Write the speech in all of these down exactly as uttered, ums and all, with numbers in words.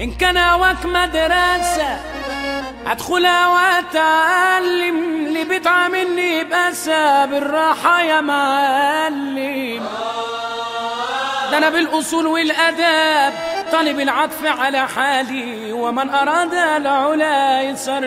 إن كان هواك مدرسة أدخلها وأتعلم، اللي بتعاملني بأسى بالراحة يا معلم. ده أنا بالأصول والأداب طالب العطف على حالي، ومن أراد العلا يسر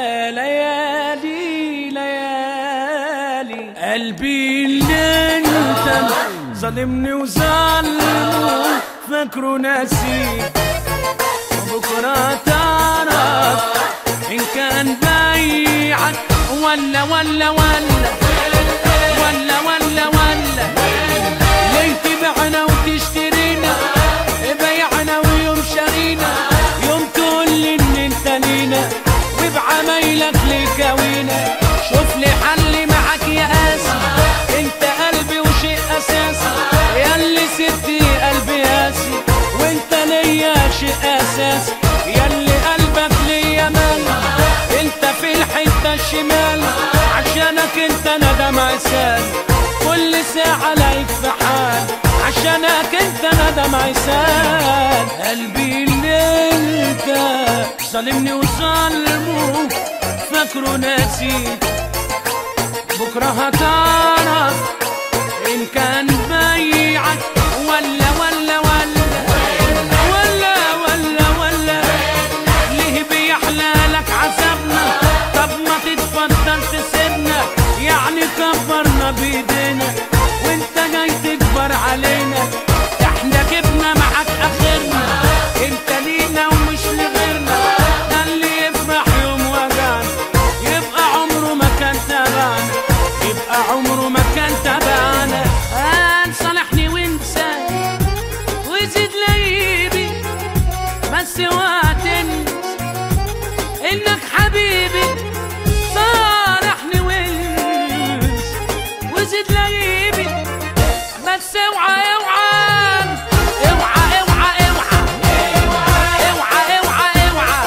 ليالي ليالي. قلبي اللي انت ظالمني وظالمه فاكره ناسي، وبكرة تعرف إن كان بايعك ولا ولا ولا ولا ولا ولا. ليه تبيعنا وتشترينا، بيعنا ويوم شارينا، يوم تقول لي إن أنت لينا وبعمايلك لكاوينا. شوف لي حل معاك يا قاسي، أنت قلبي وشيء أساسي، ياللي سبتي قلبي قاسي وأنت ليا شيء أساسي، ياللي قلبك ليا مال أنت في الحتة الشمال، عشانك أنت ندم عسال كل ساعة لايك في حال، عشانك أنت ندم عسال. قلبي اللي أنت ظالمني وظالمه فاكره ناسي، بكرة هتعرف إن كان بايعك ولا ولا ولا ولا ولا ولا. ليه بيحلالك عذابنا؟ طب ما تتفضل تسيبنا، يعني كبرنا بإيدينا وانت جاي تكبر علينا. احنا جبنا معاك آخرنا، انت لينا ومش لغيرنا. ده اللي يفرح يوم وجعنا يبقى عمره ما كان تبعنا، يبقى عمره ما كان تبعنا. آه صالحني وانسى وزيد ليبي، بس اوعى تنسى انك حبيبي. صالحني وانسى وزيد ليبي، بس اوعى اوعى اوعى اوعى اوعى اوعى اوعى اوعى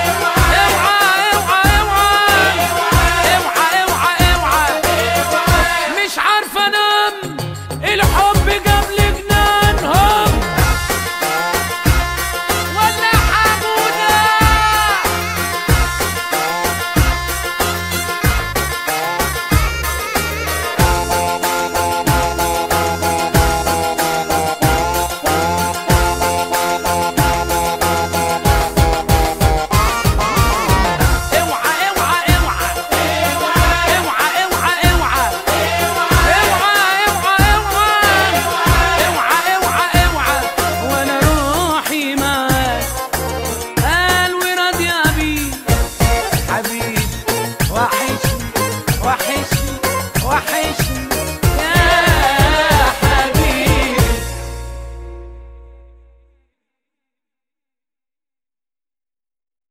اوعى اوعى اوعى. مش عارفه انام، الحب جاب لي جنانهم ولا حموده. وحشني وحشني وحشني